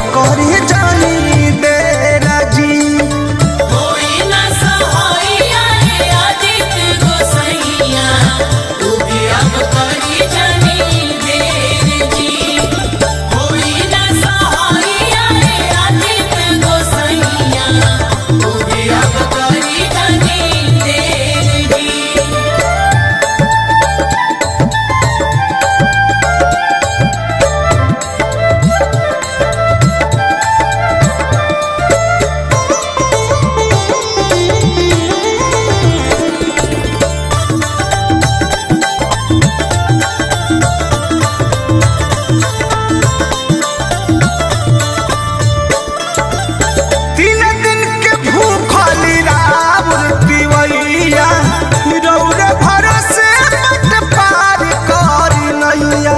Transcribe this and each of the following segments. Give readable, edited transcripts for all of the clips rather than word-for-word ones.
बकरी जानी दे राजी। होई ना सहाइया रे आदित्य गोसैया तू भी अब करी जानी देर जी। होई ना सहाइया रे आदित्य गोसैया तू भी अब करी जानी देर जी। तीन दिन के भूखली रावण दिवैया रौरे भरोसे मत पार करी नैया।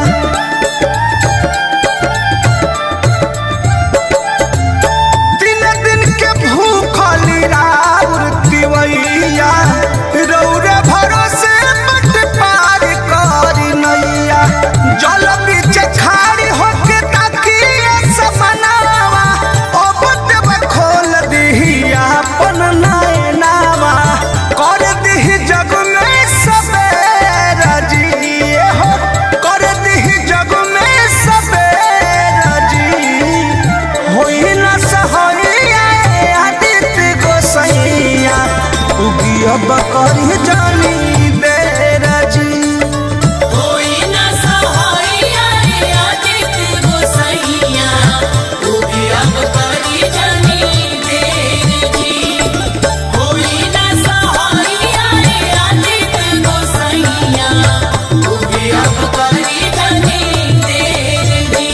तीन दिन के भूखली रावण दिवैया रौरे भरोसे मत पार करी नैया। जल बीच खाड़ी होके ताकिए समनावा अब देव खोल दिहिया अपन नैनावा कर दिही जग में सबेर जी। हो कर दिही जग में सबेर जी। होई ना सहाइया आदित्य गोसैया उगी अब करी जानी देर जी। होई ना सहाइया रे आदित्य गोसैया तू भी अब करी जानी देर जी। होई ना सहाइया रे आदित्य गोसैया तू भी अब करी जानी देर जी।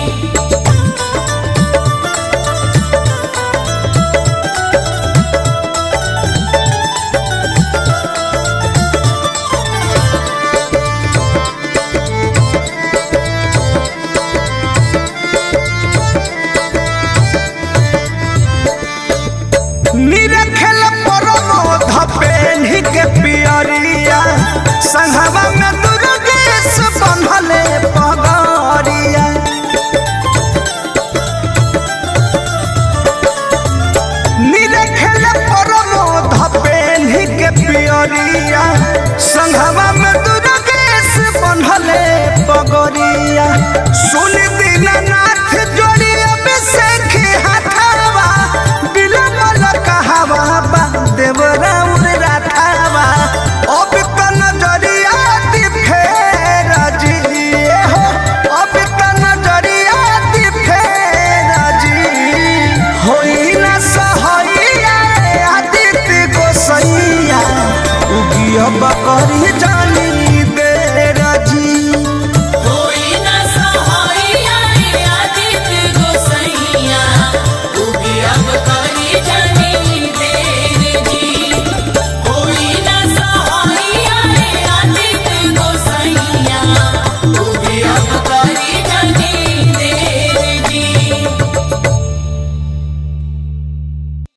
निरखेल परमोध पेन्ही के पियरिया संघवा में दुर्गेश बंधले पगरिया। निरखेल परमोध पेन्ही के पियरिया संघवा में दुर्गेश बंधले पगरिया। सुन दीनानाथ जोड़ी अब